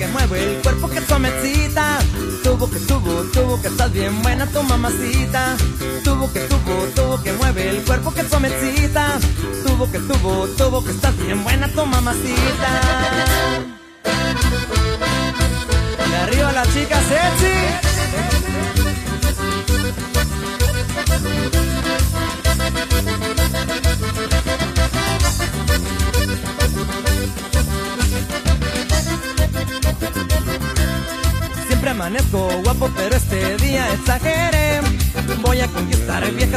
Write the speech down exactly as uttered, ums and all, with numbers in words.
mueve el cuerpo que suavecita. Tubo que tubo, tubo que estás bien buena tu mamacita. Tubo que tubo, tubo que mueve el cuerpo que suavecita. Tubo que tubo, tubo que estás bien buena tu mamacita. Y arriba la chica sexy. Siempre amanezco guapo, pero este día exageré. Voy a conquistar viejas